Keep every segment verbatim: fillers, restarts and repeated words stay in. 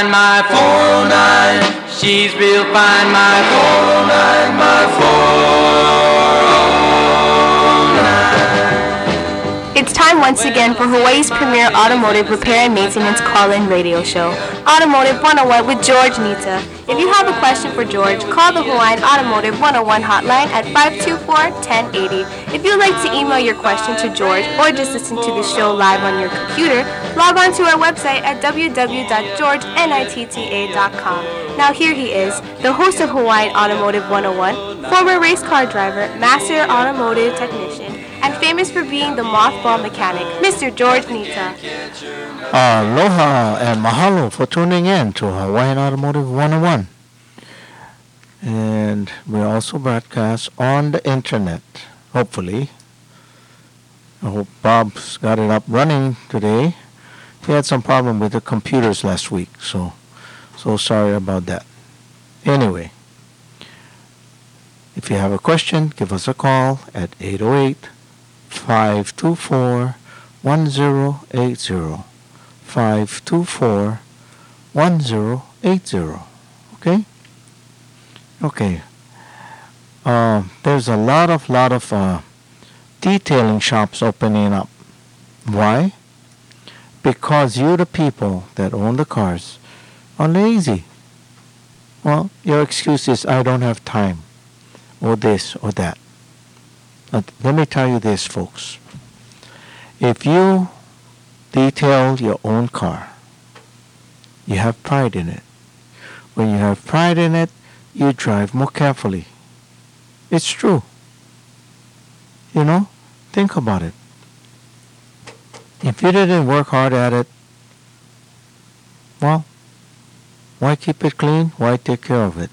fine, my four oh nine. She's real fine, my four oh nine, my four oh nine. It's time once again for Hawaii's premier automotive repair and maintenance call-in radio show, Automotive one oh one with George Nita. If you have a question for George, call the Hawaiian Automotive one oh one hotline at five two four, one oh eight oh. If you'd like to email your question to George or just listen to the show live on your computer, log on to our website at w w w dot george nitta dot com. Now here he is, the host of Hawaiian Automotive one oh one, former race car driver, master automotive technician, and famous for being the mothball mechanic, Mister George Nita. Aloha and mahalo for tuning in to Hawaiian Automotive one oh one. And we also broadcast on the internet, hopefully. I hope Bob's got it up running today. He had some problem with the computers last week, so so sorry about that. Anyway, if you have a question, give us a call at eight oh eight, five two four, one oh eight oh. five two four, one oh eight oh. Okay? Okay. Uh, there's a lot of, lot of uh, detailing shops opening up. Why? Because you, the people that own the cars, are lazy. Well, your excuse is, I don't have time, or this, or that. But let me tell you this, folks. If you detail your own car, you have pride in it. When you have pride in it, you drive more carefully. It's true. You know, think about it. If you didn't work hard at it, well, why keep it clean? Why take care of it?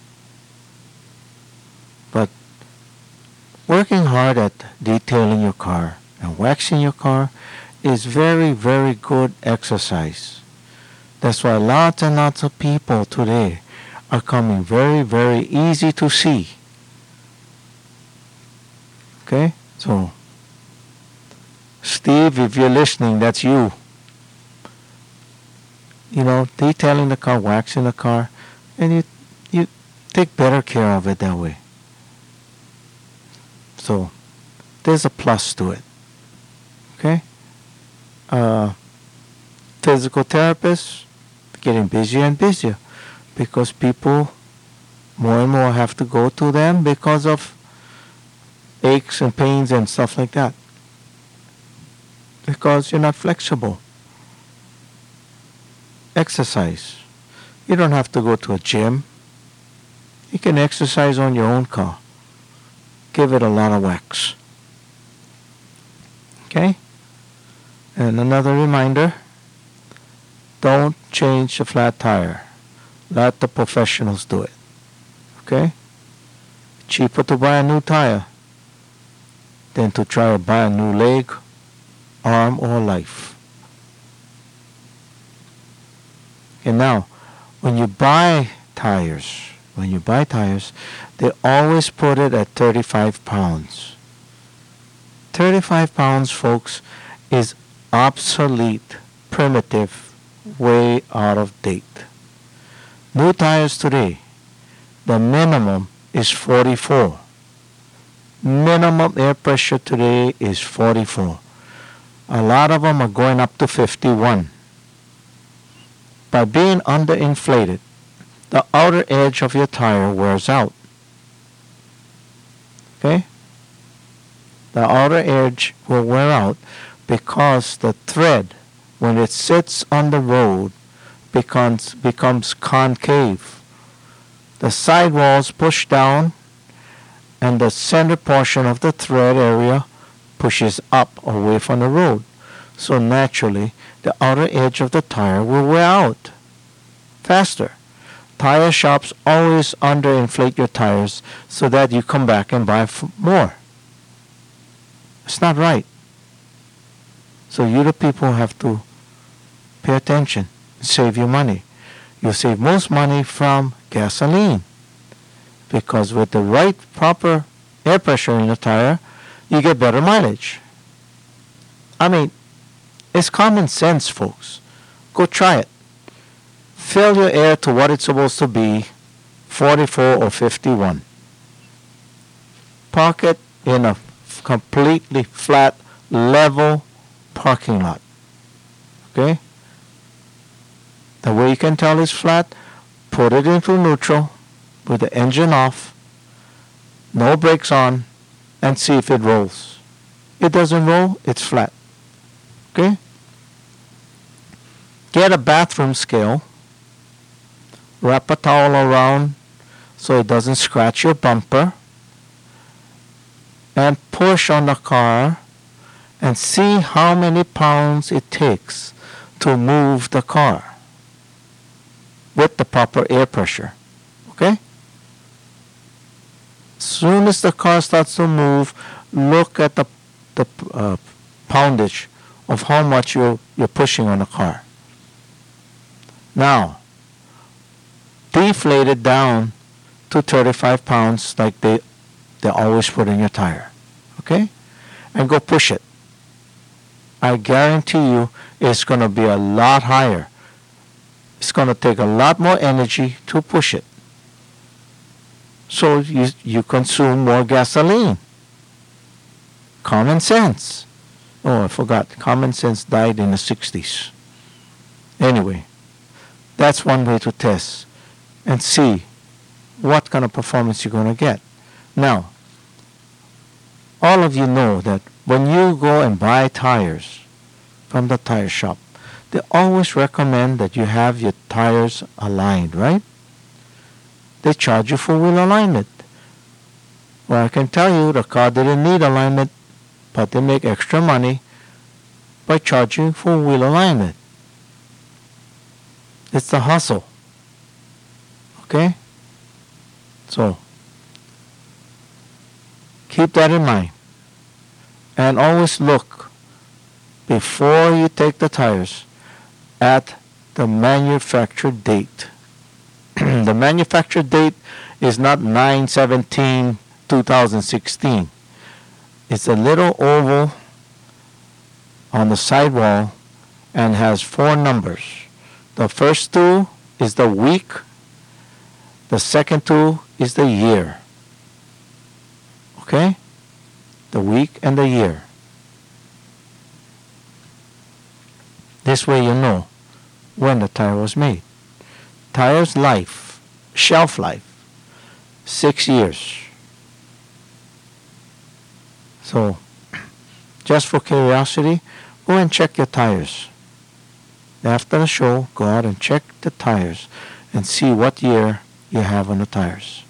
But working hard at detailing your car and waxing your car is very, very good exercise. That's why lots and lots of people today are coming very, very easy to see. Okay? So, Steve, if you're listening, that's you. You know, detailing the car, waxing the car, and you you take better care of it that way. So, there's a plus to it. Okay? Uh, physical therapists getting busier and busier because people more and more have to go to them because of aches and pains and stuff like that. Because you're not flexible. Exercise. You don't have to go to a gym. You can exercise on your own car. Give it a lot of wax. Okay? And another reminder, don't change the flat tire. Let the professionals do it. Okay? Cheaper to buy a new tire than to try to buy a new leg, arm, or life. And now, when you buy tires, when you buy tires, they always put it at thirty-five pounds. thirty-five pounds, folks, is obsolete, primitive, way out of date. New tires today, the minimum is forty-four. Minimum air pressure today is forty-four. A lot of them are going up to fifty-one. By being underinflated, the outer edge of your tire wears out. Okay? The outer edge will wear out because the thread, when it sits on the road, becomes, becomes concave. The sidewalls push down, and the center portion of the thread area pushes up away from the road. So naturally, the outer edge of the tire will wear out faster. Tire shops always underinflate your tires so that you come back and buy f- more. It's not right. So you the people have to pay attention and save your money. You'll save most money from gasoline because with the right proper air pressure in the tire, you get better mileage. I mean, it's common sense, folks. Go try it. fill your air to what it's supposed to be, forty-four or fifty-one. Park it in a completely flat, level parking lot. Okay? The way you can tell it's flat, put it into neutral with the engine off, no brakes on, and see if it rolls. It doesn't roll, it's flat. Okay? Get a bathroom scale, wrap a towel around so it doesn't scratch your bumper, and push on the car and see how many pounds it takes to move the car with the proper air pressure. Okay? Soon as the car starts to move, look at the the uh, poundage of how much you're, you're pushing on the car. Now, deflate it down to thirty-five pounds like they, they always put in your tire. Okay? And go push it. I guarantee you it's going to be a lot higher. It's going to take a lot more energy to push it. So you, you consume more gasoline. Common sense. Oh, I forgot. Common sense died in the sixties. Anyway, that's one way to test and see what kind of performance you're going to get. Now, all of you know that when you go and buy tires from the tire shop, they always recommend that you have your tires aligned, right? They charge you for wheel alignment. Well, I can tell you the car didn't need alignment, but they make extra money by charging for wheel alignment. It's the hustle. Okay? So, keep that in mind. And always look, before you take the tires, at the manufacture date. The manufacture date is not nine seventeen two thousand sixteen. It's a little oval on the sidewall and has four numbers. The first two is the week. The second two is the year. Okay? The week and the year. This way you know when the tire was made. Tire's life, shelf life, six years. So, just for curiosity, go and check your tires. After the show, go out and check the tires and see what year you have on the tires.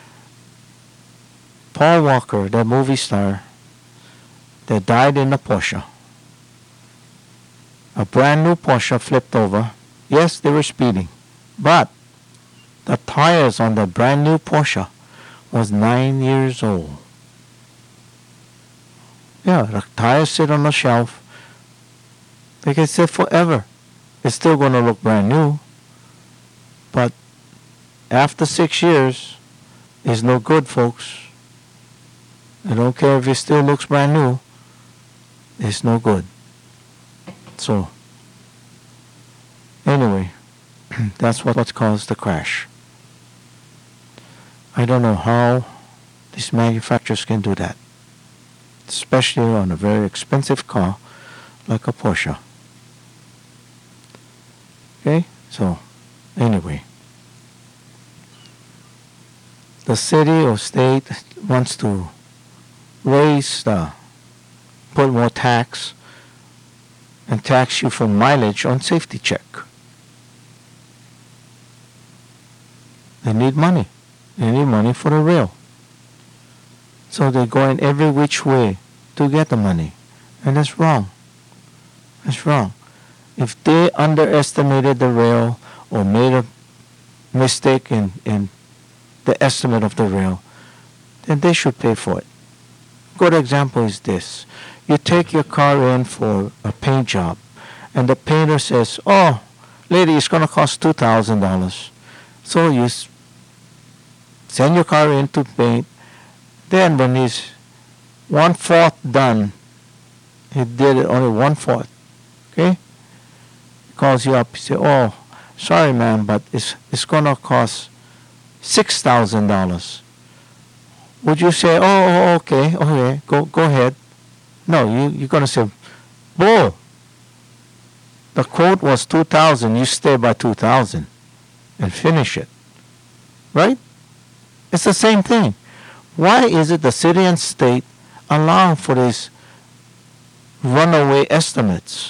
Paul Walker, the movie star, that died in a Porsche. A brand new Porsche flipped over. Yes, they were speeding. But the tires on the brand new Porsche was nine years old. Yeah, the tires sit on the shelf. They can sit forever. It's still going to look brand new. But after six years, it's no good, folks. I don't care if it still looks brand new. It's no good. So, anyway, that's what, what caused the crash. I don't know how these manufacturers can do that, especially on a very expensive car like a Porsche. Okay, so anyway, the city or state wants to raise the, put more tax and tax you for mileage on safety check. They need money. They need money for the rail. So they're going every which way to get the money. And that's wrong. That's wrong. If they underestimated the rail or made a mistake in, in the estimate of the rail, then they should pay for it. A good example is this. You take your car in for a paint job, and the painter says, oh, lady, it's going to cost two thousand dollars. So you s- send your car in to paint. Then when he's one-fourth done, he did it only one-fourth. Okay? He calls you up. He says, oh, sorry, man, but it's it's gonna cost six thousand dollars. Would you say, oh, oh, okay, okay, go go ahead? No, you you're gonna say, bull. The quote was two thousand. You stay by two thousand, and finish it. Right? It's the same thing. Why is it the city and state allow for these runaway estimates?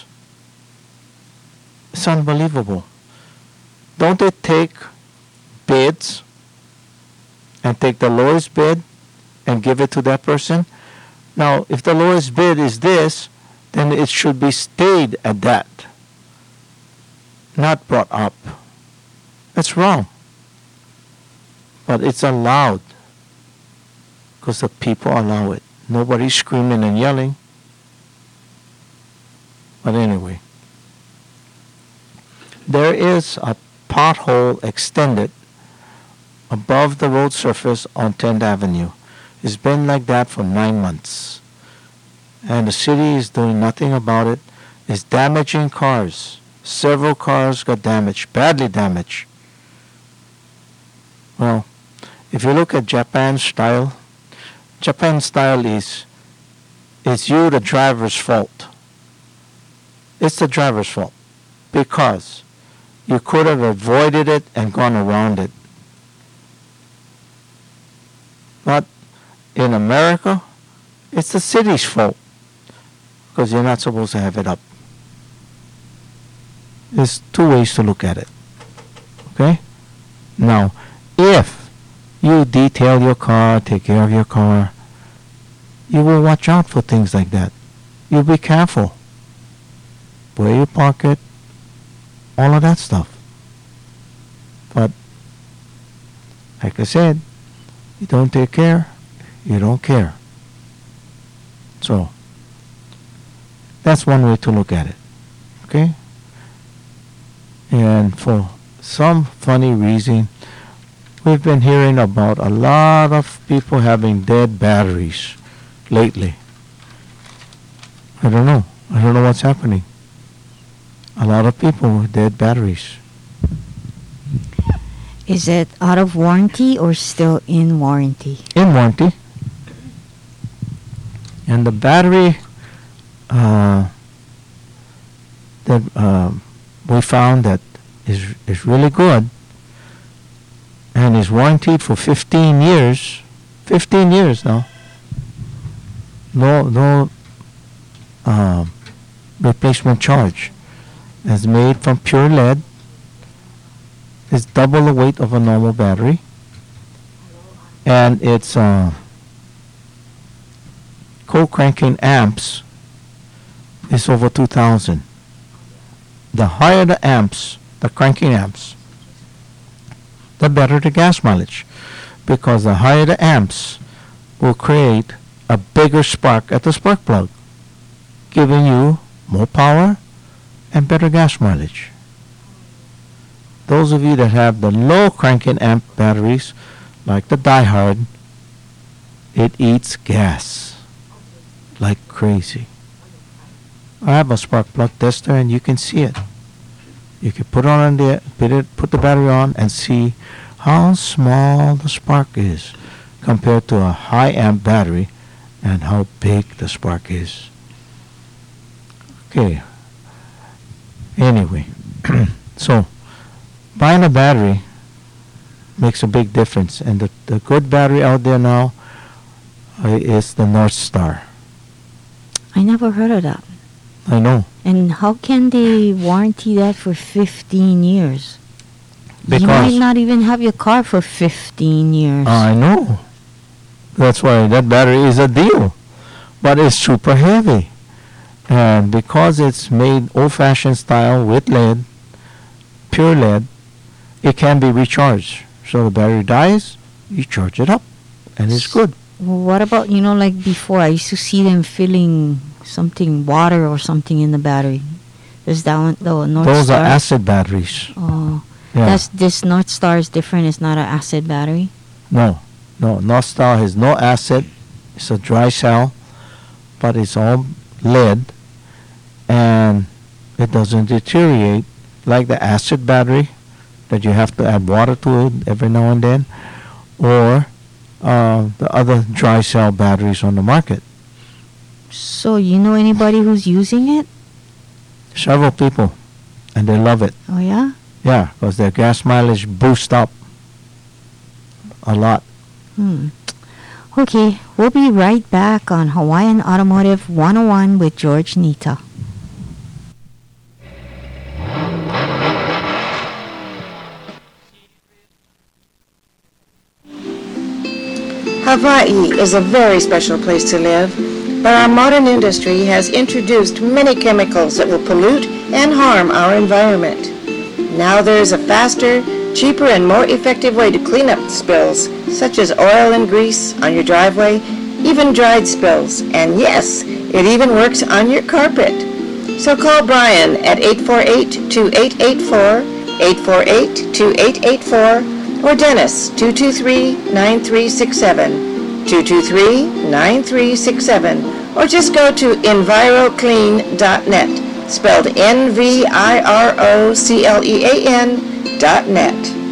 It's unbelievable. Don't they take bids and take the lowest bid and give it to that person? Now, if the lowest bid is this, then it should be stayed at that, not brought up. That's wrong. But it's allowed because the people allow it. Nobody's screaming and yelling. But anyway, there is a pothole extended above the road surface on tenth Avenue. It's been like that for nine months. And the city is doing nothing about it. It's damaging cars. Several cars got damaged, badly damaged. Well, if you look at Japan style, Japan style is, it's you, the driver's fault. It's the driver's fault because you could have avoided it and gone around it. But in America, it's the city's fault because you're not supposed to have it up. There's two ways to look at it. Okay? Now, if you detail your car, take care of your car, you will watch out for things like that. You'll be careful. Where you park it, all of that stuff. But, like I said, you don't take care, you don't care. So, that's one way to look at it. Okay? And for some funny reason, we've been hearing about a lot of people having dead batteries lately. I don't know. I don't know what's happening. A lot of people with dead batteries. Is it out of warranty or still in warranty? In warranty. And the battery uh, that uh, we found that is is really good and is warranted for fifteen years. fifteen years now. No, no uh, replacement charge. It's made from pure lead. It's double the weight of a normal battery. And it's uh, co-cranking amps is over two thousand. The higher the amps, the cranking amps, the better the gas mileage. Because the higher the amps will create a bigger spark at the spark plug, giving you more power and better gas mileage. Those of you that have the low cranking amp batteries, like the Diehard, it eats gas like crazy. I have a spark plug tester and you can see it. You can put it on the put it put the battery on and see how small the spark is compared to a high amp battery and how big the spark is. Okay. Anyway, so buying a battery makes a big difference, and the, the good battery out there now uh, is the North Star. I never heard of that. I know. And how can they warranty that for fifteen years? Because you might not even have your car for fifteen years. I know. That's why that battery is a deal. But it's super heavy. And because it's made old-fashioned style with lead, pure lead, it can be recharged. So the battery dies, you charge it up, and it's good. Well, what about, you know, like before, I used to see them filling something, water or something in the battery. Is that one, the North Those Star? are acid batteries. Oh, Yeah. that's this North Star is different. It's not an acid battery. No, no. North Star has no acid. It's a dry cell, but it's all lead, and it doesn't deteriorate like the acid battery that you have to add water to it every now and then, or uh, the other dry cell batteries on the market. So you know anybody who's using it? Several people, and they love it. Oh yeah? Yeah, because their gas mileage boosts up a lot. Hmm. Okay, we'll be right back on Hawaiian Automotive one oh one with George Nita. Hawaii is a very special place to live, but our modern industry has introduced many chemicals that will pollute and harm our environment. Now there is a faster, cheaper, and more effective way to clean up spills, such as oil and grease on your driveway, even dried spills, and yes, it even works on your carpet. So call Brian at eight four eight, two eight eight four, eight four eight, two eight eight four, or Dennis, two two three, nine three six seven, two two three, nine three six seven, or just go to enviroclean dot net, spelled N V I R O C L E A N dot net.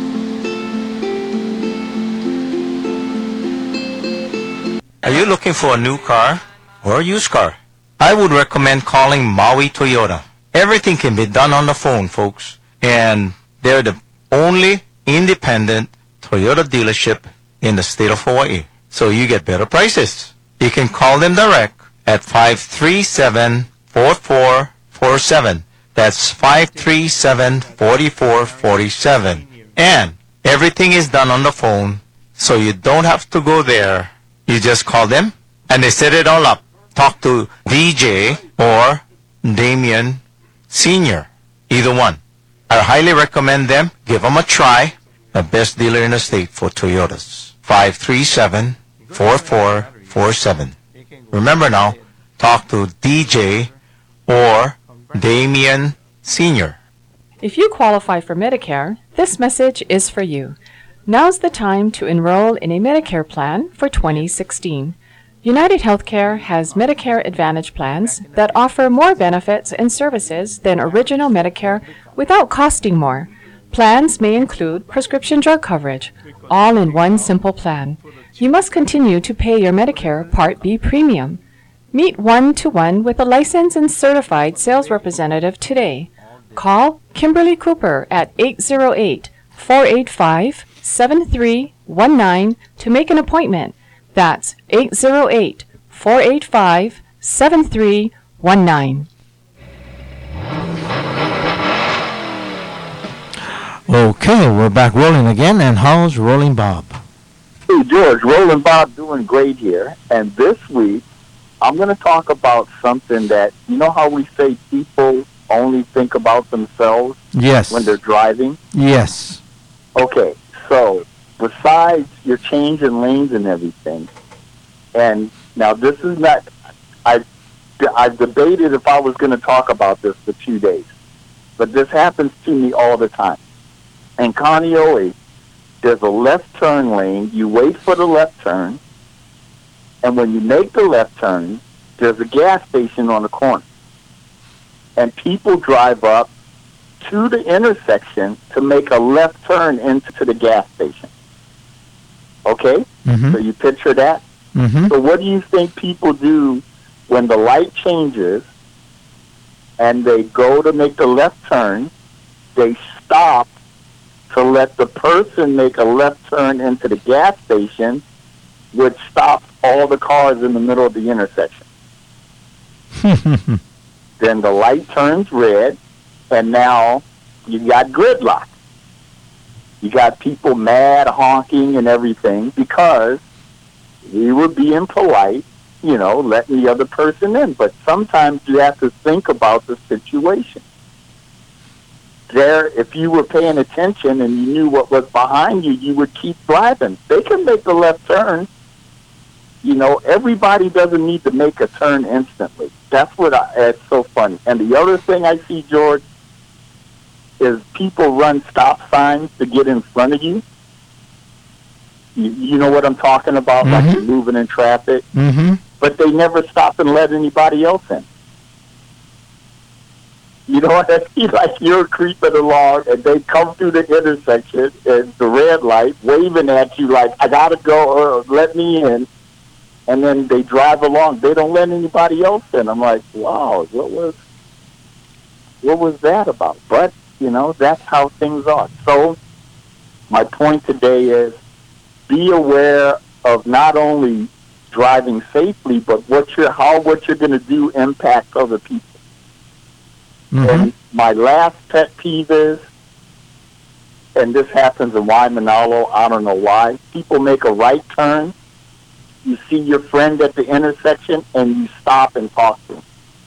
Are you looking for a new car or a used car? I would recommend calling Maui Toyota. Everything can be done on the phone, folks, and they're the only independent Toyota dealership in the state of Hawaii. So you get better prices. You can call them direct at five three seven, four four four seven. That's five three seven, four four four seven. And everything is done on the phone, so you don't have to go there. You just call them, and they set it all up. Talk to D J or Damien Senior, either one. I highly recommend them. Give them a try. The best dealer in the state for Toyotas. five three seven, four four four seven. Remember now, talk to D J or Damien Senior. If you qualify for Medicare, this message is for you. Now's the time to enroll in a Medicare plan for twenty sixteen. United Healthcare has Medicare Advantage plans that offer more benefits and services than original Medicare without costing more. Plans may include prescription drug coverage, all in one simple plan. You must continue to pay your Medicare Part B premium. Meet one-to-one with a licensed and certified sales representative today. Call Kimberly Cooper at eight zero eight, four eight five, seven three one nine to make an appointment. That's eight zero eight, four eight five, seven three one nine. Okay, we're back rolling again, and how's Rolling Bob? Hey, George, Rolling Bob doing great here. And this week, I'm going to talk about something that, you know how we say people only think about themselves Yes. when they're driving? Yes. Okay, so besides your change in lanes and everything, and now this is not, I, I've debated if I was going to talk about this for two days, but this happens to me all the time. In Kaneohe, there's a left turn lane. You wait for the left turn, and when you make the left turn, there's a gas station on the corner. And people drive up to the intersection to make a left turn into the gas station. Okay? Mm-hmm. So you picture that? Mm-hmm. So what do you think people do when the light changes and they go to make the left turn? They stop to let the person make a left turn into the gas station, which stops all the cars in the middle of the intersection. Then the light turns red, and now you got gridlock. You got people mad, honking, and everything because we were being polite, you know, letting the other person in. But sometimes you have to think about the situation. There, if you were paying attention and you knew what was behind you, you would keep driving. They can make the left turn. You know, everybody doesn't need to make a turn instantly. That's what I, it's so funny. And the other thing I see, George, is people run stop signs to get in front of you. You, you know what I'm talking about? Mm-hmm. Like you're moving in traffic. Mm-hmm. But they never stop and let anybody else in. You know what I mean? Like you're creeping along, and they come through the intersection, and the red light, waving at you like, I gotta go, uh, let me in. And then they drive along. They don't let anybody else in. I'm like, wow, what was, what was that about? But, you know, that's how things are. So my point today is be aware of not only driving safely, but what you're, how what you're going to do impacts other people. Mm-hmm. And my last pet peeve is, and this happens in Waimanalo, I don't know why, people make a right turn, you see your friend at the intersection, and you stop and talk to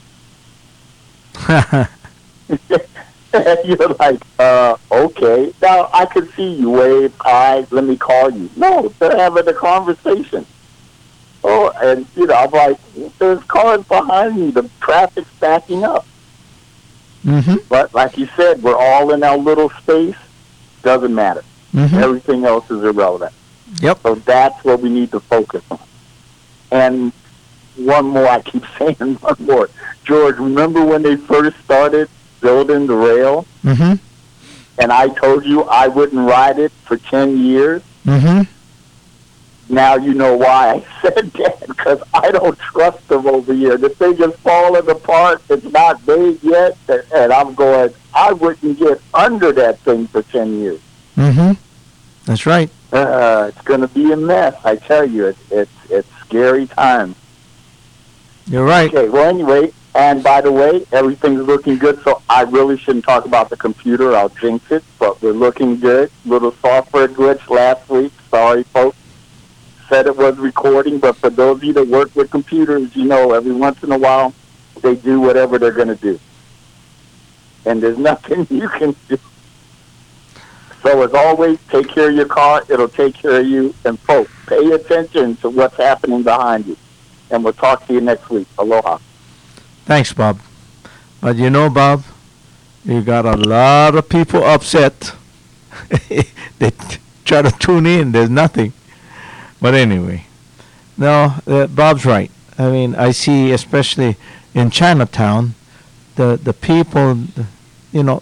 him. And you're like, uh, okay. Now, I can see you wave, hi, let me call you. No, they're having a conversation. Oh, and, you know, I'm like, there's cars behind me. The traffic's backing up. Mm-hmm. But like you said, we're all in our little space. Doesn't matter. Mm-hmm. Everything else is irrelevant. Yep. So that's what we need to focus on. And one more, I keep saying one more. George, remember when they first started building the rail? Mm-hmm. And I told you I wouldn't ride it for ten years? Mm-hmm. Now you know why I said that, because I don't trust them over here. The thing is falling apart. It's not made yet. And I'm going, I wouldn't get under that thing for ten years. Mm-hmm. That's right. Uh, it's going to be a mess. I tell you, it's, it's, it's scary times. You're right. Okay, well, anyway, and by the way, everything's looking good, so I really shouldn't talk about the computer. I'll jinx it, but we're looking good. Little software glitch last week. Sorry, folks. Said it was recording, but for those of you that work with computers, you know, every once in a while, they do whatever they're going to do. And there's nothing you can do. So as always, take care of your car. It'll take care of you. And folks, pay attention to what's happening behind you. And we'll talk to you next week. Aloha. Thanks, Bob. But you know, Bob, you got a lot of people upset. They t- try to tune in. There's nothing. But anyway, no, uh, Bob's right. I mean, I see, especially in Chinatown, the the people, you know,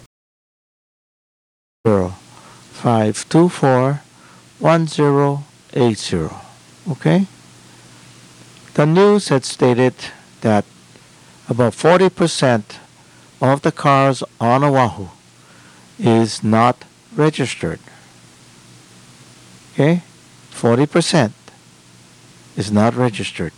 zero five two four one zero eight zero. Okay. The news had stated that about forty percent of the cars on Oahu is not registered. Okay. forty percent is not registered.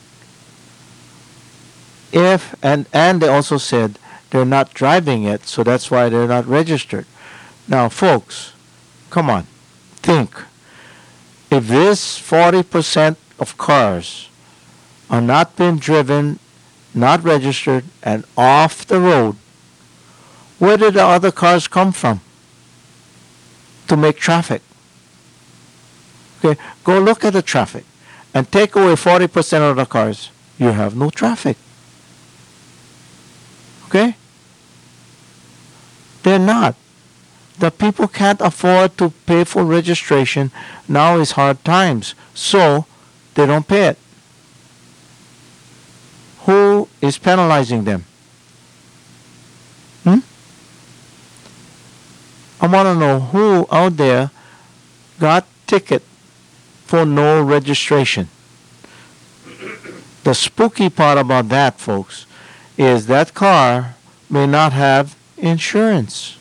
If and and they also said they're not driving it, so that's why they're not registered. Now, folks, come on, think. If this forty percent of cars are not being driven, not registered, and off the road, where did the other cars come from to make traffic? Okay, go look at the traffic and take away forty percent of the cars. You have no traffic. Okay? They're not. The people can't afford to pay for registration. Now is hard times. So, they don't pay it. Who is penalizing them? Hmm? I want to know who out there got ticket for no registration. The spooky part about that, folks, is that car may not have insurance.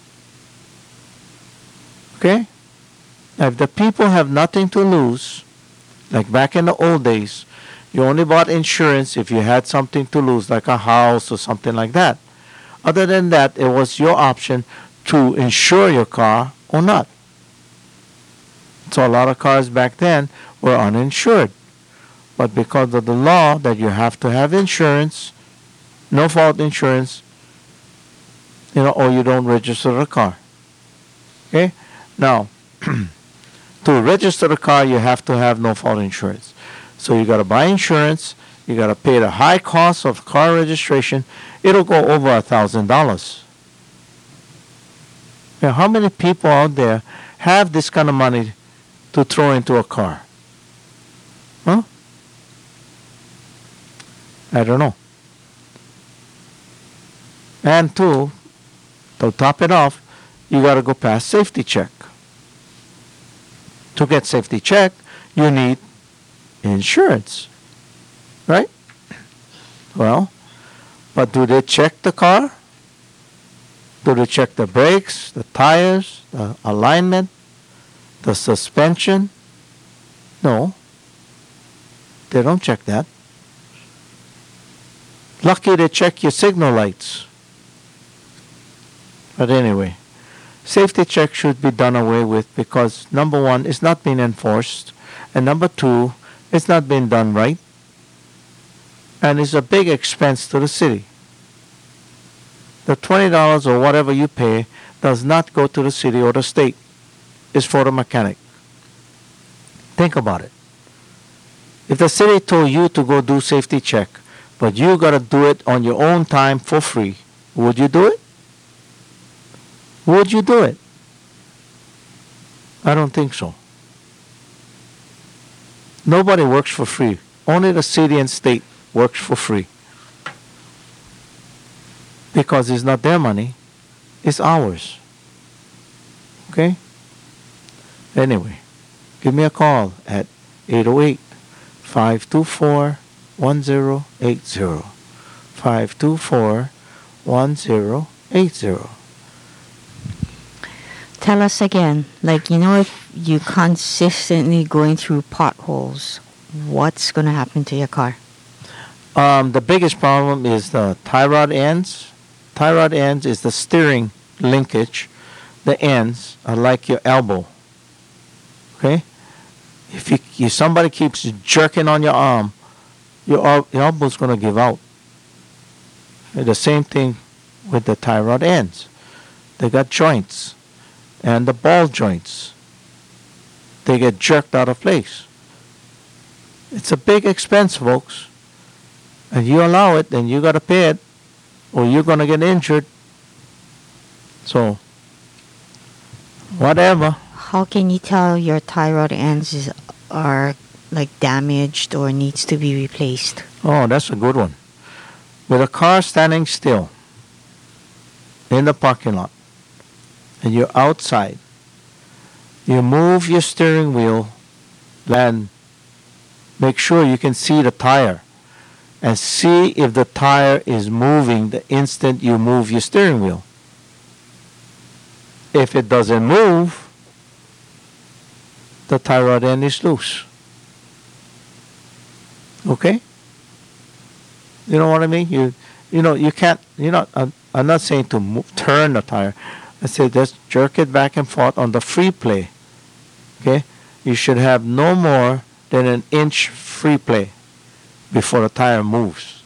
Okay? Now, if the people have nothing to lose, like back in the old days, you only bought insurance if you had something to lose, like a house or something like that. Other than that, it was your option to insure your car or not. So a lot of cars back then were uninsured. But because of the law that you have to have insurance, no fault insurance, you know, or you don't register the car. Okay? Now, to register the car, you have to have no fault insurance. So you got to buy insurance. You got to pay the high cost of car registration. It'll go over a thousand dollars. Now, how many people out there have this kind of money to throw into a car? Huh? I don't know. And two, To top it off, you got to go past safety check. To get safety check, you need insurance, right? Well, but do they check the car? Do they check the brakes, the tires, the alignment, the suspension? No. They don't check that. Lucky they check your signal lights. But anyway, safety check should be done away with because, number one, it's not being enforced, and number two, it's not being done right, and it's a big expense to the city. The twenty dollars or whatever you pay does not go to the city or the state. It's for the mechanic. Think about it. If the city told you to go do safety check, but you got to do it on your own time for free, would you do it? Would you do it? I don't think so. Nobody works for free. Only the city and state works for free. Because it's not their money, it's ours. Okay? Anyway, give me a call at eight oh eight, five two four, one oh eight oh. five two four, one oh eight oh. Tell us again, like, you know, if you consistently going through potholes, what's going to happen to your car? Um, the biggest problem is the tie rod ends. Tie rod ends is the steering linkage. The ends are like your elbow. Okay? If you, if somebody keeps jerking on your arm, your, el- your elbow's going to give out. The same thing with the tie rod ends. They got joints. And the ball joints, they get jerked out of place. It's a big expense, folks. And you allow it, then you got to pay it, or you're going to get injured. So, whatever. How can you tell your tie rod ends is, are like damaged or needs to be replaced? Oh, that's a good one. With a car standing still in the parking lot, and you're outside, you move your steering wheel and make sure you can see the tire and see if the tire is moving the instant you move your steering wheel. If it doesn't move, the tie rod end is loose. Okay? You know what I mean? You you know, you can't, you know, I'm, I'm not saying to move, turn the tire. I say just jerk it back and forth on the free play. Okay? You should have no more than an inch free play before the tire moves.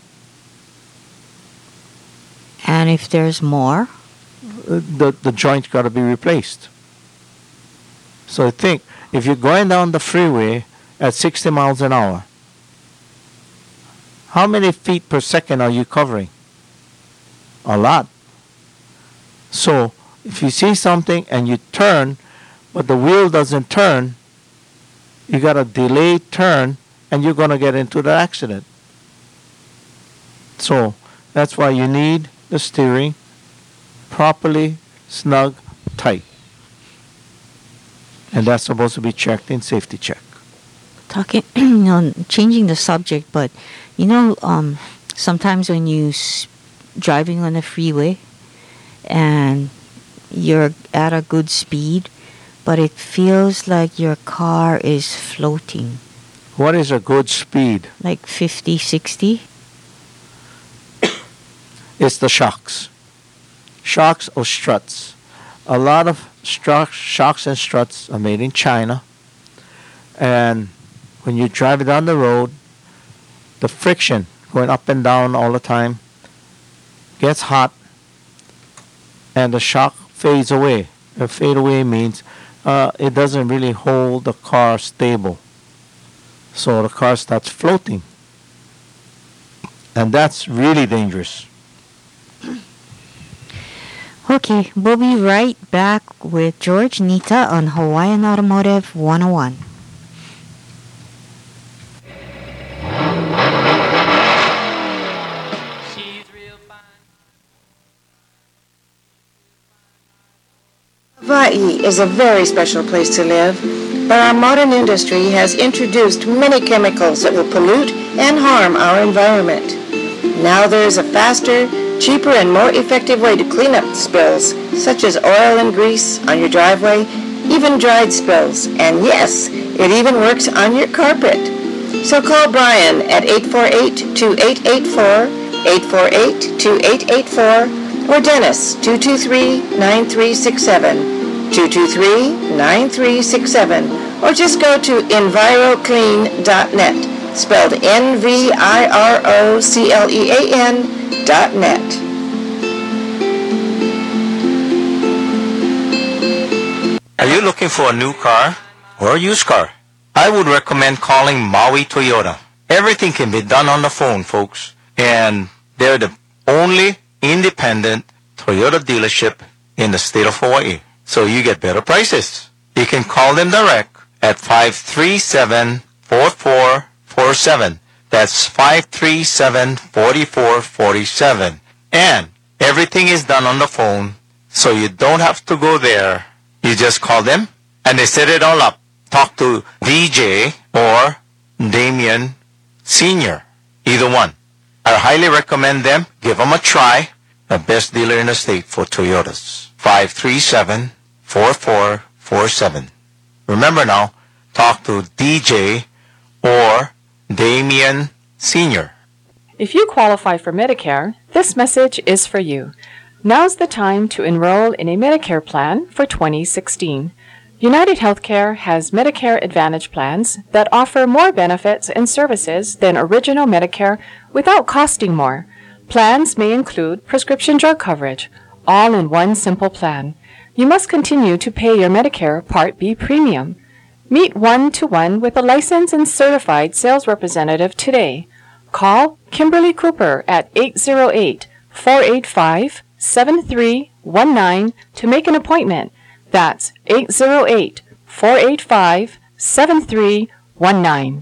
And if there's more? The, the joint's got to be replaced. So think, if you're going down the freeway at sixty miles an hour, how many feet per second are you covering? A lot. So, if you see something and you turn, but the wheel doesn't turn, you got a delayed turn and you're going to get into the accident. So, that's why you need the steering properly, snug, tight. And that's supposed to be checked in safety check. Talking, you know, changing the subject, but you know, um, sometimes when you s- driving on the freeway and you're at a good speed, but it feels like your car is floating. What is a good speed? Like fifty, sixty? It's the shocks. Shocks or struts. A lot of stru- shocks and struts are made in China. And when you drive it down the road, the friction going up and down all the time gets hot and the shock fades away. A fade away means uh, it doesn't really hold the car stable. So the car starts floating. And that's really dangerous. Okay, we'll be right back with George Nita on Hawaiian Automotive one oh one. Hawaii is a very special place to live, but our modern industry has introduced many chemicals that will pollute and harm our environment. Now there is a faster, cheaper, and more effective way to clean up spills, such as oil and grease on your driveway, even dried spills, and yes, it even works on your carpet. So call Brian at eight four eight, two eight eight four, eight four eight, two eight eight four, or Dennis, two two three, nine three six seven, two two three, nine three six seven, or just go to enviroclean dot net, spelled N V I R O C L E A N dot net. Are you looking for a new car or a used car? I would recommend calling Maui Toyota. Everything can be done on the phone, folks, and they're the only independent Toyota dealership in the state of Hawaii. So you get better prices. You can call them direct at five three seven, four four four seven. That's five three seven, four four four seven. And everything is done on the phone, so you don't have to go there. You just call them, and they set it all up. Talk to D J or Damien Senior, either one. I highly recommend them. Give them a try. The best dealer in the state for Toyotas. five three seven, four four four seven. Remember now, talk to D J or Damien Senior. If you qualify for Medicare, this message is for you. Now's the time to enroll in a Medicare plan for twenty sixteen. United Healthcare has Medicare Advantage plans that offer more benefits and services than original Medicare without costing more. Plans may include prescription drug coverage, all in one simple plan. You must continue to pay your Medicare Part B premium. Meet one-to-one with a licensed and certified sales representative today. Call Kimberly Cooper at eight zero eight, four eight five, seven three one nine to make an appointment. That's eight zero eight, four eight five, seven three one nine.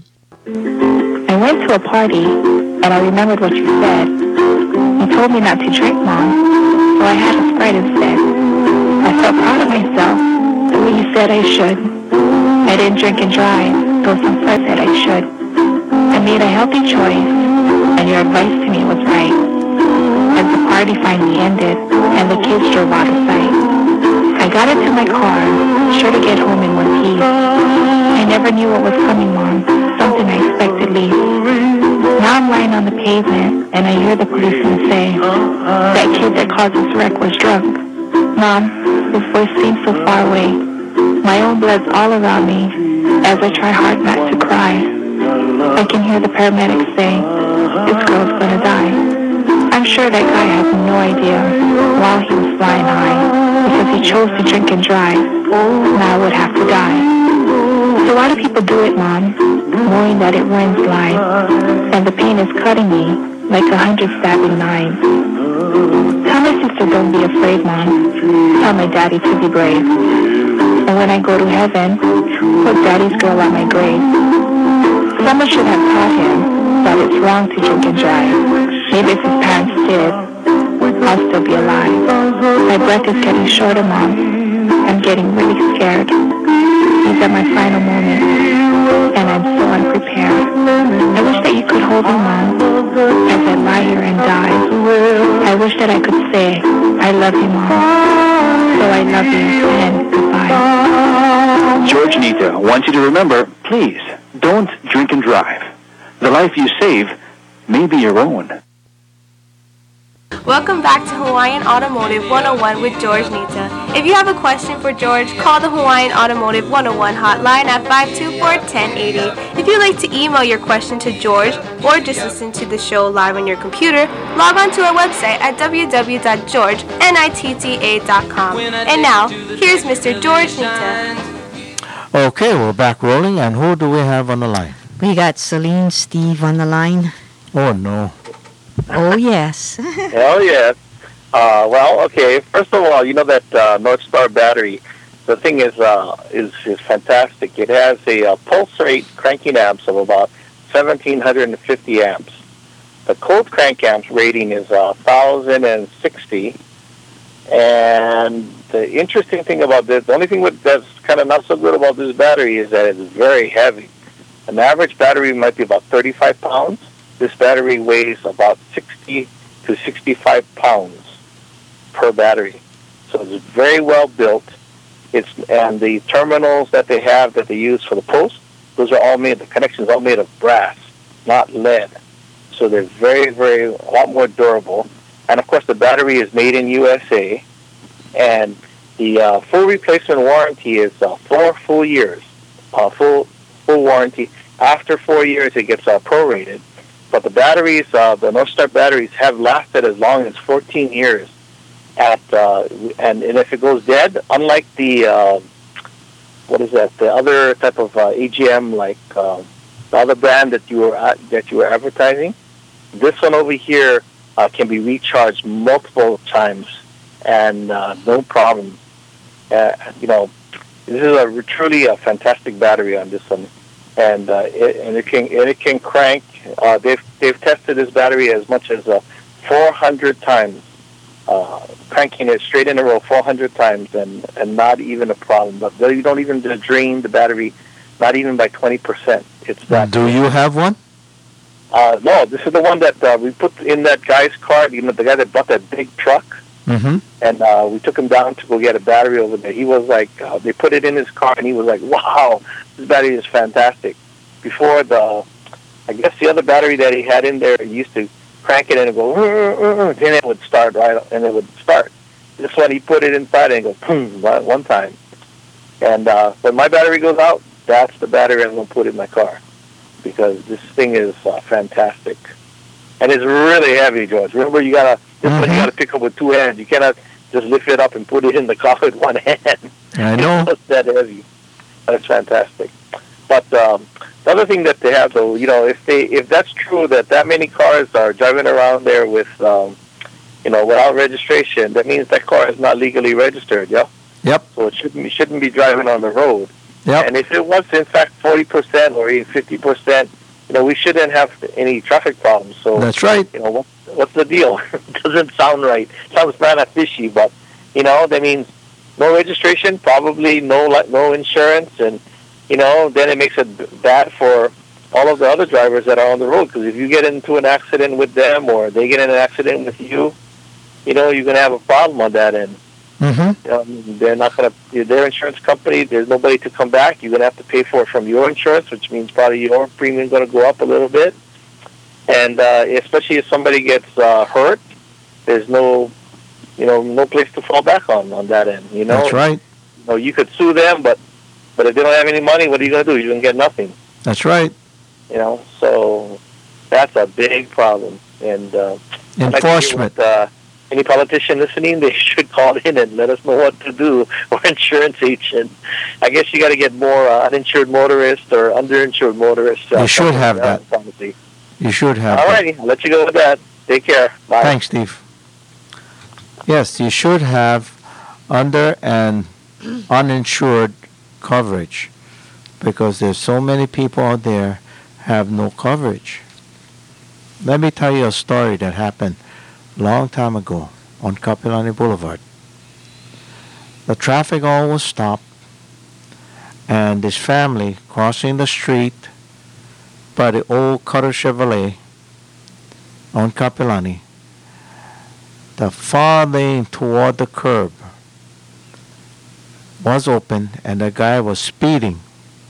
I went to a party, and I remembered what you said. You told me not to drink, Mom, so I had a Sprite instead. I felt proud of myself, the way you said I should. I didn't drink and drive, though some friends said I should. I made a healthy choice, and your advice to me was right. As the party finally ended, and the kids drove out of sight, I got into my car, sure to get home in one piece. I never knew what was coming, Mom, something I expected least. Now I'm lying on the pavement, and I hear the policeman say, that kid that caused this wreck was drunk. Mom, his voice seems so far away. My own blood's all around me, as I try hard not to cry. I can hear the paramedics say, this girl's gonna die. I'm sure that guy has no idea while he was flying high, because he chose to drink and drive. Now I would have to die. So why do people do it, Mom, knowing that it ruins lives, and the pain is cutting me like a hundred stabbing knives? Tell my sister don't be afraid, Mom. Tell my daddy to be brave. And when I go to heaven, put Daddy's girl on my grave. Someone should have taught him that it's wrong to drink and drive. Maybe if his parents did, I'll still be alive. My breath is getting shorter, Mom. I'm getting really scared. These are my final moments, and I'm so unprepared. I wish that you could hold me, Mom, as I lie here and die. I wish that I could say, I love you, Mom. So I love you, and goodbye. George Nita wants you to remember, please, don't drink and drive. The life you save may be your own. Welcome back to Hawaiian Automotive one oh one with George Nita. If you have a question for George, call the Hawaiian Automotive one oh one hotline at five two four, one oh eight oh. If you'd like to email your question to George or just listen to the show live on your computer, log on to our website at w w w dot george nitta dot com. And now, here's Mister George Nita. Okay, we're back rolling, and who do we have on the line? We got Celine Steve on the line. Oh, no. Oh, yes. Hell yes. Uh, well, okay. First of all, you know that uh, North Star battery. The thing is, uh, is is fantastic. It has a uh, pulse rate cranking amps of about seventeen fifty amps. The cold crank amps rating is uh, one thousand sixty, and the interesting thing about this, the only thing with, that's kind of not so good about this battery is that it's very heavy. An average battery might be about thirty-five pounds. This battery weighs about sixty to sixty-five pounds per battery. So it's very well built. It's and the terminals that they have that they use for the post, those are all made, the connections are all made of brass, not lead. So they're very, very, a lot more durable. And of course the battery is made in U S A. And the uh, full replacement warranty is uh, four full years, uh, full full warranty. After four years, it gets uh, prorated. But the batteries, uh, the Northstar batteries, have lasted as long as fourteen years. At uh, and, and if it goes dead, unlike the uh, what is that? The other type of uh, A G M, like uh, the other brand that you were at, that you were advertising, this one over here uh, can be recharged multiple times and uh, no problem. Uh, you know, this is a truly a fantastic battery on this one, and uh, it, and it can and it can crank. Uh, they've they've tested this battery as much as uh, four hundred times, uh, cranking it straight in a row four hundred times, and, and not even a problem. But you don't even drain the battery, not even by twenty percent. It's that. Do you have one? Uh, no, this is the one that uh, we put in that guy's car. You know, the guy that bought that big truck. Mm-hmm. And uh, we took him down to go get a battery over there. He was like, uh, they put it in his car, and he was like, wow, this battery is fantastic. Before the, I guess the other battery that he had in there, he used to crank it and it would go, uh, uh, uh, then it would start, right? And it would start. This one, he put it inside and it goes, boom, one time. And uh, when my battery goes out, that's the battery I'm going to put in my car, because this thing is uh, fantastic. And it's really heavy, George. Remember, you got to, this Mm-hmm. one you got to pick up with two hands. You cannot just lift it up and put it in the car with one hand. I know. It's that heavy. That's fantastic. But um, the other thing that they have, though, you know, if they if that's true that that many cars are driving around there with, um, you know, without registration, that means that car is not legally registered. Yeah. Yep. So it shouldn't be, shouldn't be driving on the road. Yep. And if it was in fact forty percent or even fifty percent, you know, we shouldn't have any traffic problems. So That's right. You know, what, what's the deal? It doesn't sound right. Sounds kind of fishy, but you know, that means no registration, probably no like no insurance, and you know, then it makes it bad for all of the other drivers that are on the road. Because if you get into an accident with them, or they get in an accident with you, you know, you're gonna have a problem on that end. Mm-hmm. Um, they're not going to, their insurance company, there's nobody to come back. You're going to have to pay for it from your insurance, which means probably your premium going to go up a little bit. And uh, especially if somebody gets uh, hurt, there's no, you know, no place to fall back on on that end. You know, That's right. You know, you could sue them, but but if they don't have any money, what are you going to do? You're going to get nothing. That's right. You know, so that's a big problem. And uh, Enforcement. With, uh, any politician listening, they should call in and let us know what to do, or insurance agent. I guess you got to get more uh, uninsured motorists or underinsured motorists. Uh, You should have that. Policy. You should have All that. righty, I'll let you go with that. Take care. Bye. Thanks, Steve. Yes, you should have under and uninsured coverage, because there's so many people out there have no coverage. Let me tell you a story that happened long time ago on Kapilani Boulevard. The traffic all was stopped, and this family crossing the street by the old Cutter Chevrolet on Kapilani, the far lane toward the curb was open, and the guy was speeding.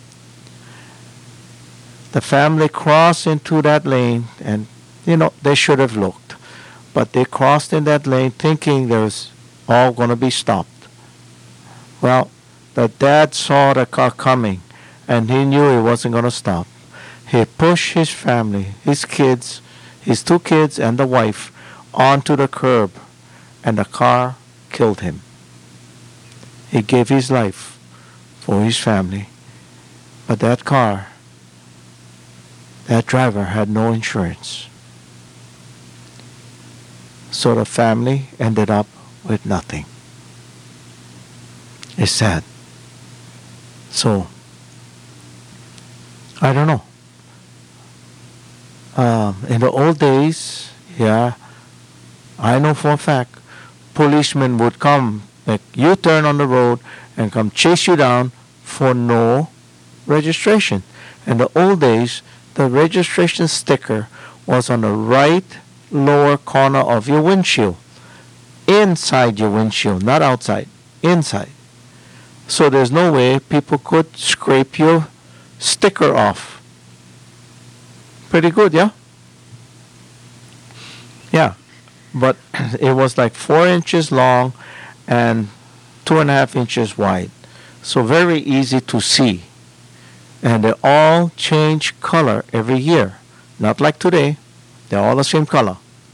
The family crossed into that lane, and you know, they should have looked. But they crossed in that lane thinking there was all going to be stopped. Well, the dad saw the car coming, and he knew he wasn't going to stop. He pushed his family, his kids, his two kids and the wife, onto the curb, and the car killed him. He gave his life for his family, but that car, that driver had no insurance. So the family ended up with nothing. It's sad. So, I don't know. Um, in the old days, yeah, I know for a fact, policemen would come like U-turn on the road and come chase you down for no registration. In the old days, the registration sticker was on the right lower corner of your windshield, inside your windshield, not outside, inside. So there's no way people could scrape your sticker off. Pretty good, yeah? Yeah, but it was like four inches long and two and a half inches wide. So very easy to see. And they all change color every year. Not like today. They're all the same color.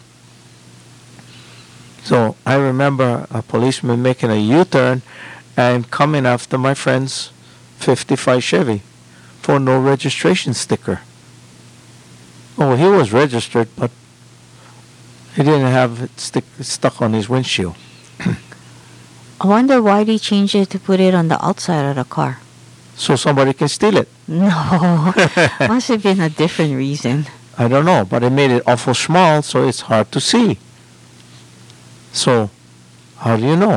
So I remember a policeman making a U-turn and coming after my friend's fifty-five Chevy for no registration sticker. Oh, he was registered, but he didn't have it stick, stuck on his windshield. I wonder why they changed it to put it on the outside of the car. So somebody can steal it. No, must have been a different reason. I don't know, but it made it awful small, so it's hard to see. So, how do you know?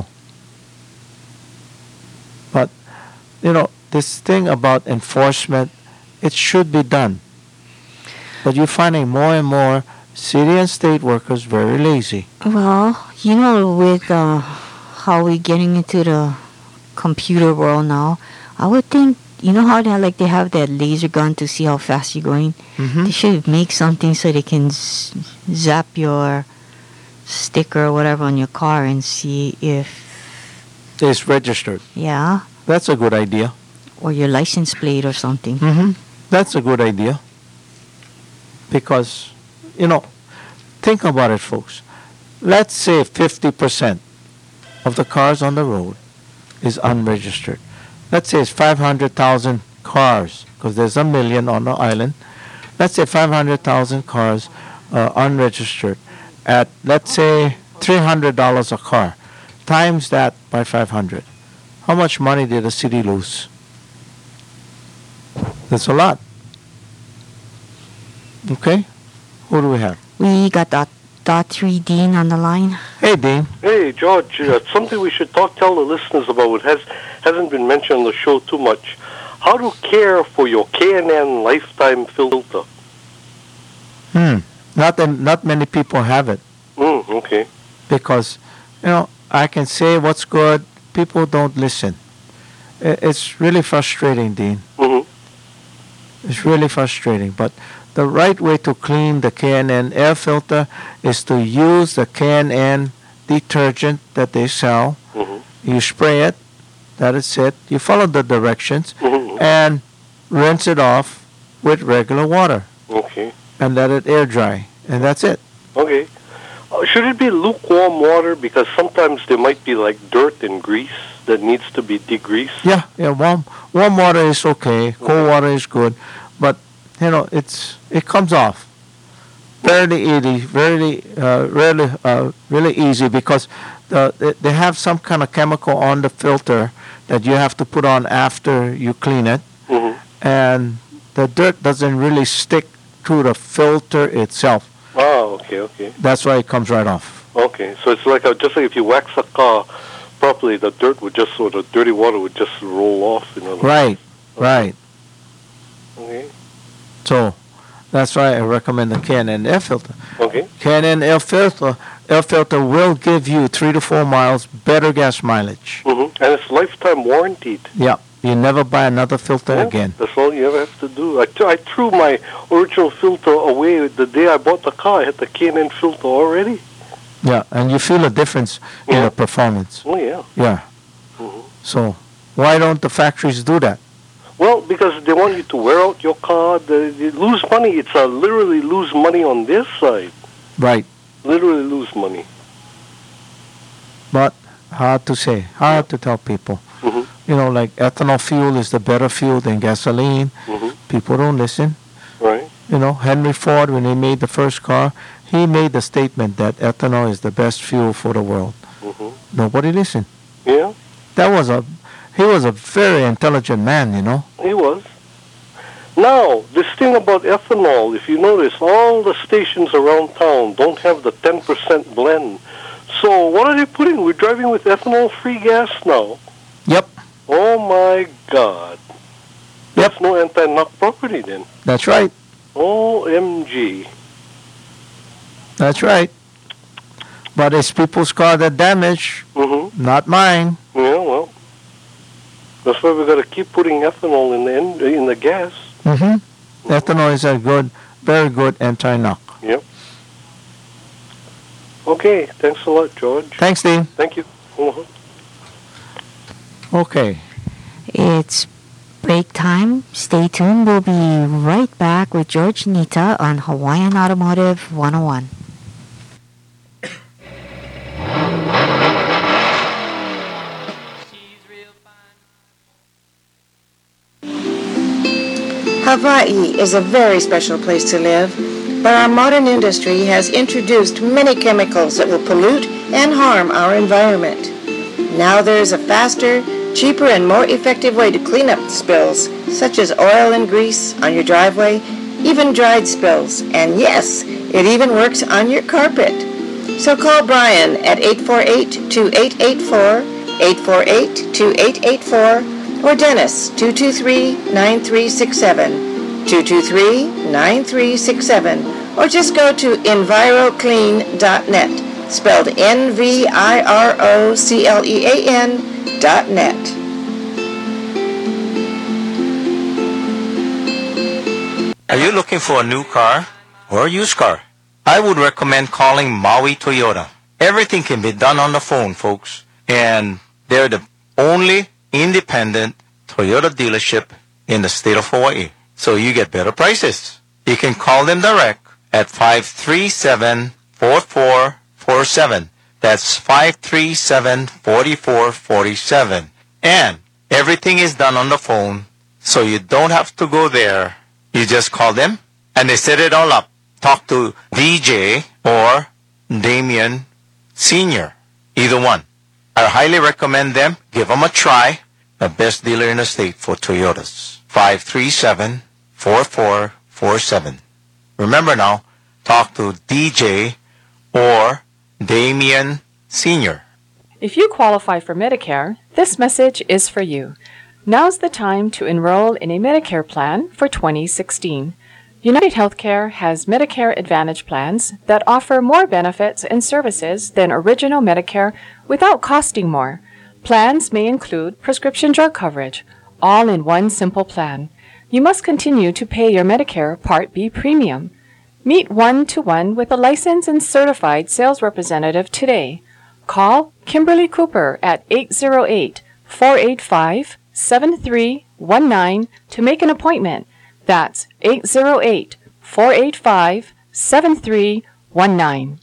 But, you know, this thing about enforcement, it should be done. But you're finding more and more city and state workers very lazy. Well, you know, with uh, how we're getting into the computer world now, I would think, you know how they like they have that laser gun to see how fast you're going? Mm-hmm. They should make something so they can z- zap your sticker or whatever on your car and see if... It's registered. Yeah. That's a good idea. Or your license plate or something. Mm-hmm. That's a good idea. Because, you know, think about it, folks. Let's say fifty percent of the cars on the road is unregistered. Let's say it's five hundred thousand cars, because there's a million on the island. Let's say five hundred thousand cars uh, unregistered at, let's say, three hundred dollars a car. Times that by five hundred. How much money did the city lose? That's a lot. Okay? Who do we have? We got that Dot three Dean on the line. Hey, Dean. Hey, George. Uh, something we should talk, tell the listeners about. It has hasn't been mentioned on the show too much. How to care for your K and N lifetime filter. Hmm. Not that, not many people have it. Hmm. Okay. Because, you know, I can say what's good. People don't listen. I- It's really frustrating, Dean. Mm-hmm. It's really frustrating. But the right way to clean the K and N air filter is to use the K and N detergent that they sell. Mm-hmm. You spray it. That is it. You follow the directions Mm-hmm. and rinse it off with regular water Okay. and let it air dry. And that's it. Okay. Uh, should it be lukewarm water? Because sometimes there might be like dirt and grease that needs to be degreased. Yeah, yeah. Warm, warm water is okay. Cold water is good, but you know, it's it comes off fairly easy, very, uh, really, uh, really easy because the they, they have some kind of chemical on the filter that you have to put on after you clean it, Mm-hmm. and the dirt doesn't really stick to the filter itself. Oh, okay, okay. That's why it comes right off. Okay, so it's like a, just like if you wax a car properly, the dirt would just, or the dirty water would just roll off. You know. Right, right. Okay. So that's why I recommend the K and N air filter. Okay. K and N air filter, air filter will give you three to four miles better gas mileage. Mm-hmm. And it's lifetime warranted. Yeah, you never buy another filter Yeah, again. That's all you ever have to do. I, th- I threw my original filter away the day I bought the car. I had the K and N filter already. Yeah, and you feel a difference in Yeah. the performance. Oh, yeah. Yeah. Mm-hmm. So why don't the factories do that? Well, because they want you to wear out your car. They, they lose money. It's a literally lose money on their side. Right. Literally lose money. But hard to say, hard to tell people. Mm-hmm. You know, like ethanol fuel is the better fuel than gasoline. Mm-hmm. People don't listen. Right. You know, Henry Ford, when he made the first car, he made the statement that ethanol is the best fuel for the world. Mm-hmm. Nobody listened. Yeah, That was a, he was a very intelligent man, you know. he was. Now, this thing about ethanol, if you notice, all the stations around town don't have the ten percent blend. So what are they putting? We're driving with ethanol-free gas now. Yep. Oh my God. That's Yep. no anti-knock property then. That's right. O M G. That's right. But it's people's car that damage, Mm-hmm. not mine. Yeah, well. That's why we got to keep putting ethanol in the en- in the gas. Mm-hmm. Ethanol is a good, very good anti-knock. Yep. Okay, thanks a lot, George. Thanks, Dean. Thank you. Uh-huh. Okay. It's break time. Stay tuned. We'll be right back with George Nita on Hawaiian Automotive one oh one. Hawaii is a very special place to live, but our modern industry has introduced many chemicals that will pollute and harm our environment. Now there is a faster, cheaper, and more effective way to clean up spills, such as oil and grease on your driveway, even dried spills, and yes, it even works on your carpet. So call Brian at eight four eight, two eight eight four, eight four eight, two eight eight four, or Dennis, two two three, nine three six seven, two two three, nine three six seven, or just go to enviroclean dot net, spelled N V I R O C L E A N dot net. Are you looking for a new car or a used car? I would recommend calling Maui Toyota. Everything can be done on the phone, folks, and they're the only independent Toyota dealership in the state of Hawaii. So you get better prices. You can call them direct at five three seven, four four four seven. That's five three seven, four four four seven. And everything is done on the phone, so you don't have to go there. You just call them, and they set it all up. Talk to D J or Damien Senior, either one. I highly recommend them. Give them a try. The best dealer in the state for Toyotas. five three seven, four four four seven. Remember now, talk to D J or Damien Senior. If you qualify for Medicare, this message is for you. Now's the time to enroll in a Medicare plan for twenty sixteen. United Healthcare has Medicare Advantage plans that offer more benefits and services than original Medicare without costing more. Plans may include prescription drug coverage, all in one simple plan. You must continue to pay your Medicare Part B premium. Meet one-to-one with a licensed and certified sales representative today. Call Kimberly Cooper at eight zero eight, four eight five, seven three one nine to make an appointment. That's eight zero eight, four eight five, seven three one nine.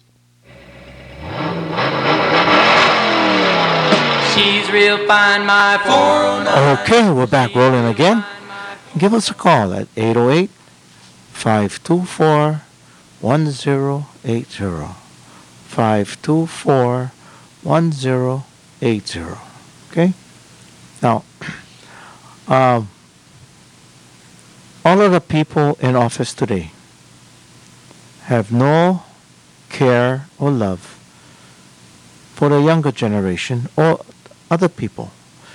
She's real fine, my four oh nine. Okay, we're back rolling again. Give us a call at eight oh eight, five two four, one oh eight zero. five two four, one oh eight zero. Okay? Now, um, all of the people in office today have no care or love for the younger generation or other people.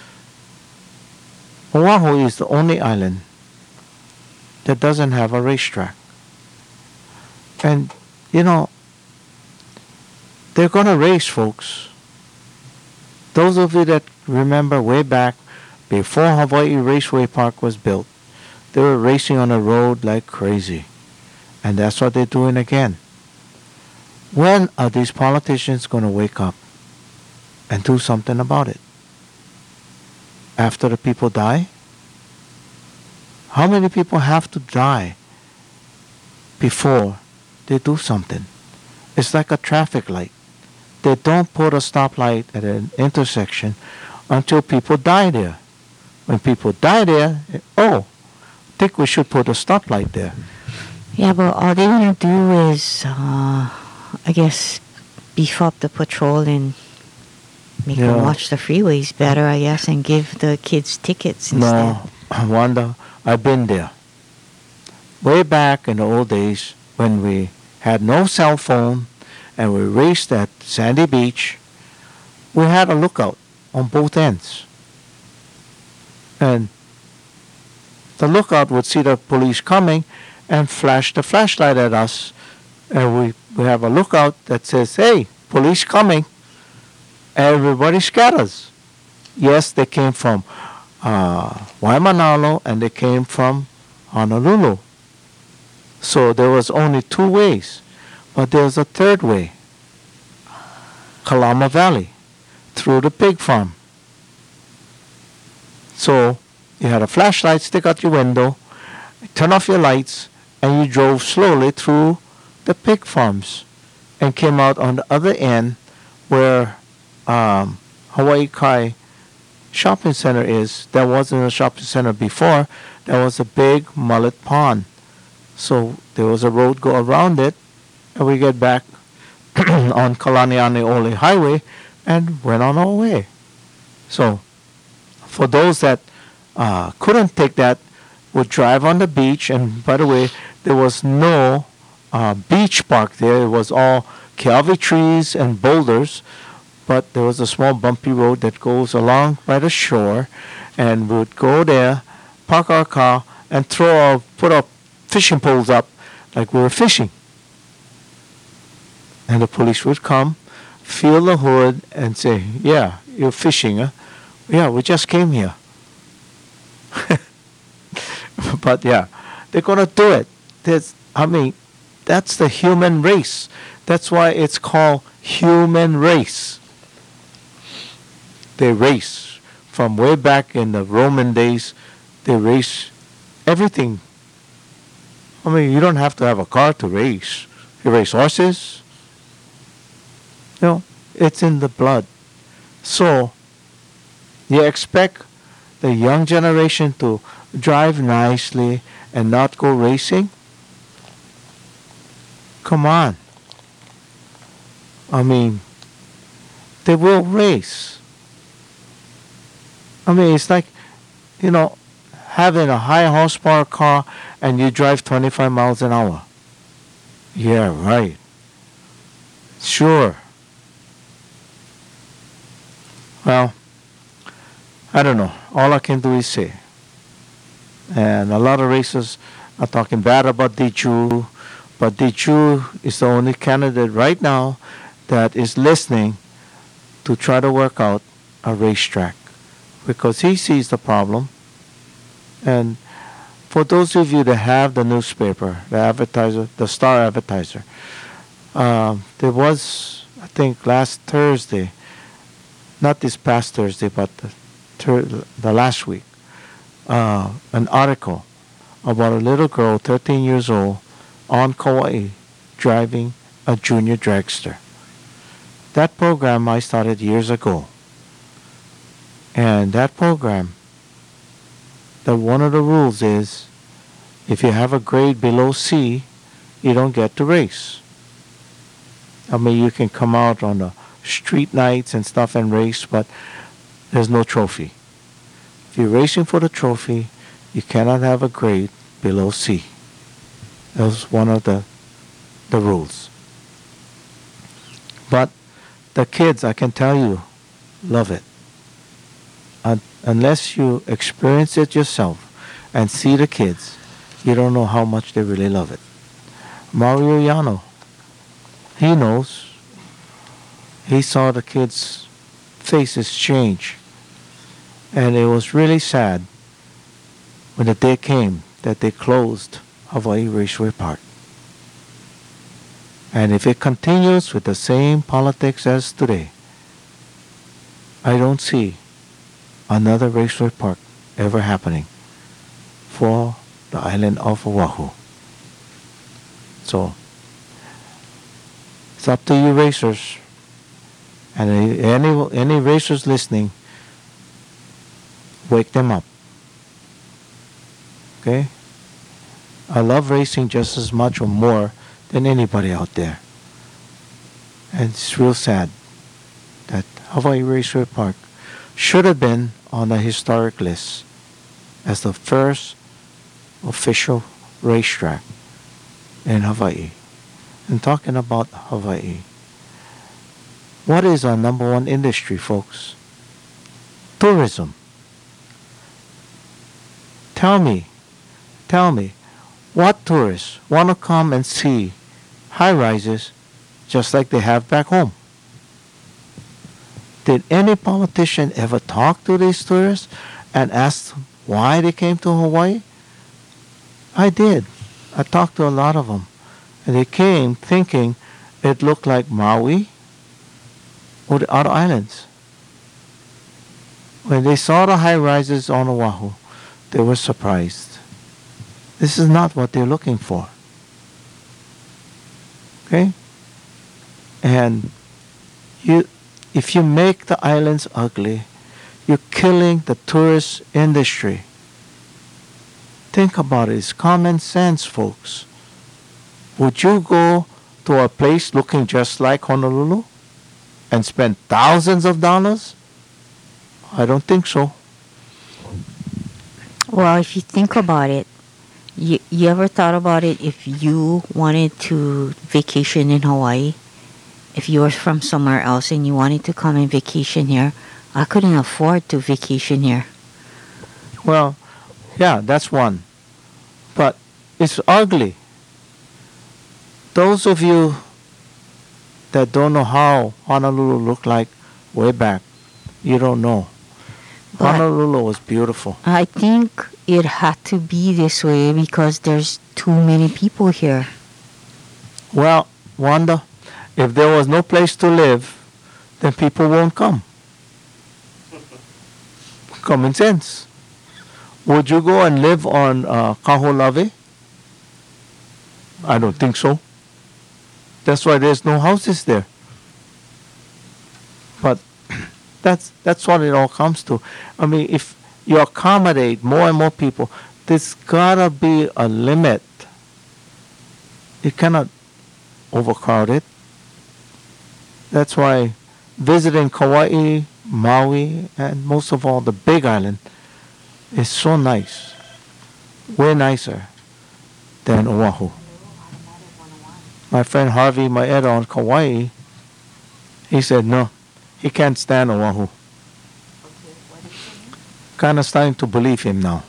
Oahu is the only island that doesn't have a racetrack. And, you know, they're going to race, folks. Those of you that remember way back before Hawaii Raceway Park was built, they were racing on the road like crazy. And that's what they're doing again. When are these politicians going to wake up and do something about it? After the people die? How many people have to die before they do something? It's like a traffic light. They don't put a stoplight at an intersection until people die there. When people die there, oh, I think we should put a stoplight there. Yeah, but all they want to do is, uh, I guess, beef up the patrol and make Yeah. them watch the freeways better, I guess, and give the kids tickets instead. No, Wanda, I've been there. Way back in the old days when we had no cell phone and we raced at sandy beach, we had a lookout on both ends. And the lookout would see the police coming and flash the flashlight at us. And we, we have a lookout that says, hey, police coming. Everybody scatters. Yes, they came from uh, Waimanalo and they came from Honolulu. So there was only two ways. But there was a third way. Kalama Valley, through the pig farm. So you had a flashlight stick out your window, turn off your lights, and you drove slowly through the pig farms and came out on the other end where um, Hawaii Kai shopping center is. There wasn't a shopping center before. There was a big mullet pond. So there was a road go around it, and we get back on Kalanianeole Highway and went on our way. So for those that uh, couldn't take that, would drive on the beach. And by the way, there was no uh, beach park there. It was all kiawe trees and boulders. But there was a small bumpy road that goes along by the shore, and we would go there, park our car, and throw our, put our fishing poles up like we were fishing. And the police would come, feel the hood, and say, yeah, you're fishing, huh? Yeah, we just came here. But yeah, they're going to do it. There's, I mean, that's the human race. That's why it's called human race. They race. From way back in the Roman days, they race everything. I mean, you don't have to have a car to race. You race horses. No, it's in the blood. So, you expect the young generation to drive nicely and not go racing? Come on. I mean, they will race. I mean, it's like, you know, having a high horsepower car and you drive twenty-five miles an hour. Yeah, right. Sure. Well, I don't know. All I can do is say. And a lot of racers are talking bad about Dichu, but Dichu is the only candidate right now that is listening to try to work out a racetrack because he sees the problem. And for those of you that have the newspaper, the advertiser, the Star Advertiser, um, there was, I think, last Thursday, not this past Thursday, but the, ter- the last week, uh, an article about a little girl, thirteen years old, on Kauai, driving a junior dragster. That program I started years ago. And that program, that one of the rules is, if you have a grade below C, you don't get to race. I mean, you can come out on the street nights and stuff and race, but there's no trophy. If you're racing for the trophy, you cannot have a grade below C. That was one of the the rules. But the kids, I can tell you, love it. Un- unless you experience it yourself and see the kids, you don't know how much they really love it. Mario Yano, he knows. He saw the kids' faces change. And it was really sad when the day came that they closed Hawaii Raceway Park. And if it continues with the same politics as today, I don't see another raceway park ever happening for the island of Oahu. So, it's up to you racers. And any, any racers listening, wake them up. Okay? I love racing just as much or more than anybody out there. And it's real sad that Hawaii Raceway Park should have been on a historic list as the first official racetrack in Hawaii. And talking about Hawaii, What is our number one industry, folks? Tourism. Tell me, tell me, what tourists want to come and see high-rises just like they have back home? Did any politician ever talk to these tourists and ask them why they came to Hawaii? I did. I talked to a lot of them. And they came thinking it looked like Maui or the other islands. When they saw the high-rises on Oahu, they were surprised. This is not what they're looking for. Okay? And you, if you make the islands ugly, you're killing the tourist industry. Think about it. It's common sense, folks. Would you go to a place looking just like Honolulu and spend thousands of dollars? I don't think so. Well, if you think about it, you, you ever thought about it if you wanted to vacation in Hawaii? If you were from somewhere else and you wanted to come and vacation here, I couldn't afford to vacation here. Well, yeah, that's one. But it's ugly. Those of you that don't know how Honolulu looked like way back, you don't know. But Honolulu was beautiful. I think it had to be this way because there's too many people here. Well, Wanda, if there was no place to live, then people won't come. Common sense. Would you go and live on uh, Kaho'olawe? I don't think so. That's why there's no houses there. But that's that's what it all comes to. I mean, if you accommodate more and more people, there's gotta be a limit. You cannot overcrowd it. That's why visiting Kauai, Maui, and most of all the Big Island is so nice. Way nicer than Oahu. My friend Harvey Maeda on Kauai, he said no, he can't stand Oahu. Kind of starting to believe him now.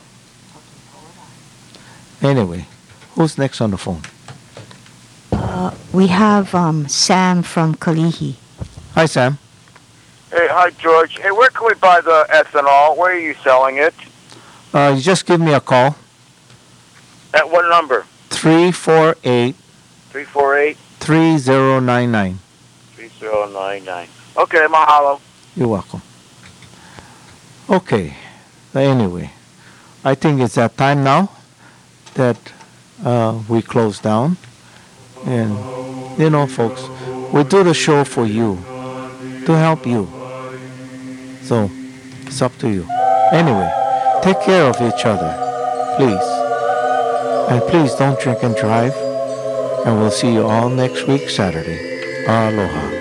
Anyway, who's next on the phone? Uh, we have um, Sam from Kalihi. Hi, Sam. Hey, hi, George. Hey, where can we buy the ethanol? Where are you selling it? Uh, you just give me a call. At what number? three four eight, three four eight, three zero nine nine. three zero nine nine. Okay, mahalo. You're welcome. Okay. Anyway, I think it's that time now that uh, we close down. And, you know, folks, we do the show for you, to help you. So, it's up to you. Anyway, take care of each other, please. And please don't drink and drive. And we'll see you all next week, Saturday. Aloha.